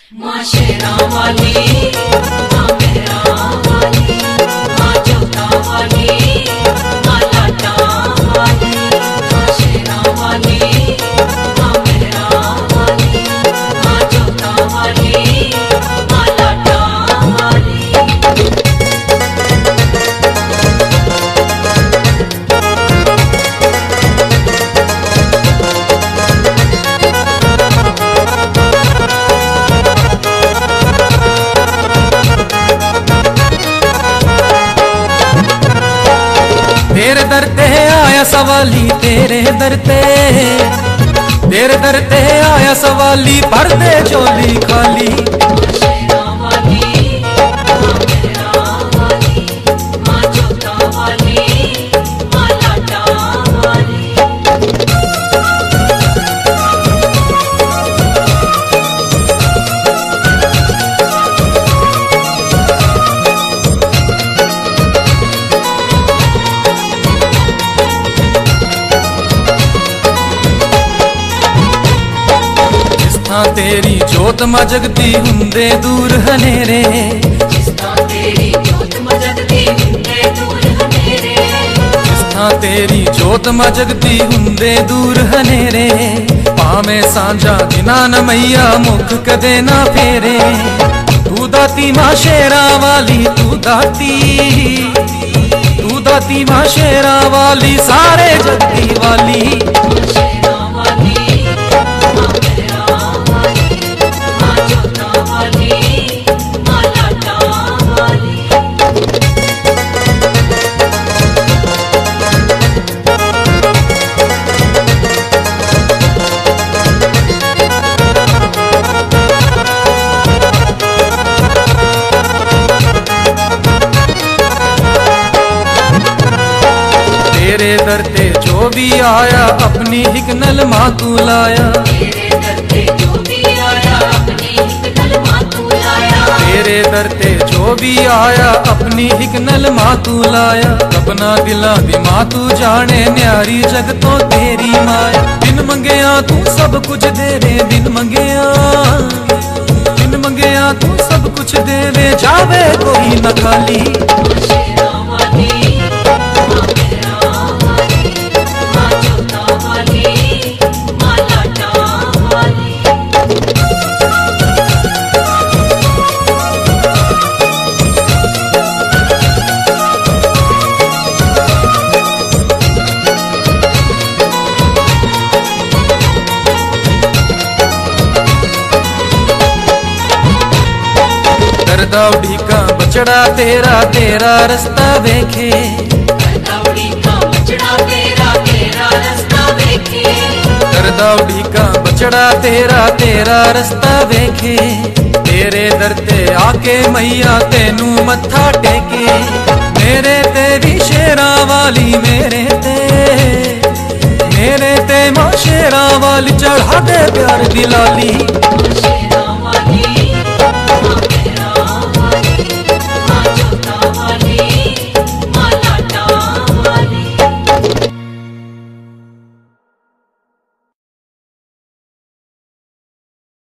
माँ शेरा वाली, माँ मेहरा वाली, माँ जोता वाली, माँ लाटा वाली, माँ शेरा वाली, माँ मेहरा वाली, माँ जोता वाली, माँ लाटा वाली। तेरे दर ते आया सवाली, तेरे दर ते आया सवाली, भर दे झोली खाली। माँ शेरा वाली, माँ मेहरा वाली, माँ जोता वाली, माँ लाटा वाली। तेरी जोत मां जगदी हुंदे दूर हनेरे, तेरी जोत मां जगदी हुंदे दूर हनेरे, तेरी जोत मां जगदी हुंदे दूर हनेरे। भावें सांझा दिना न मैया मुख कदे ना फेरे। तू दाती मां शेरा वाली, तू दाती मां शेरा वाली, सारे जगदी वाली। माँ शेरा वाली, माँ मेहरा वाली, माँ जोता वाली, माँ लाटा वाली। तेरे दर ते जो भी आया अपनी हिक नल मां तू लाया। तेरे दर पे जो भी आया अपनी हिक नल मां तू लाया। तेरे दर ते जो भी आया अपनी हिक नल मां तू लाया। अपना दिला दी मां तू जाने, न्यारी जग तो तेरी माया। बिन मंगया तू सब कुछ दे दे, बिन मंगया तू सब कुछ दे दे, जावे कोई न खाली। माँ शेरा वाली, माँ मेहरा वाली, माँ जोता वाली, माँ लाटा वाली। दौड़ी का बचड़ा तेरा, तेरा रास्ता देखे। दौड़ी का बचड़ा तेरा, तेरा रास्ता देखे। दौड़ी का बचड़ा तेरा, तेरा रास्ता देखे। तेरे दर ते आके मैया तेनू मत्था टेके। मेरे तेरी शेरा वाली, मेरे ते मां शेरा वाली, चढ़ा दे प्यार दी लाली।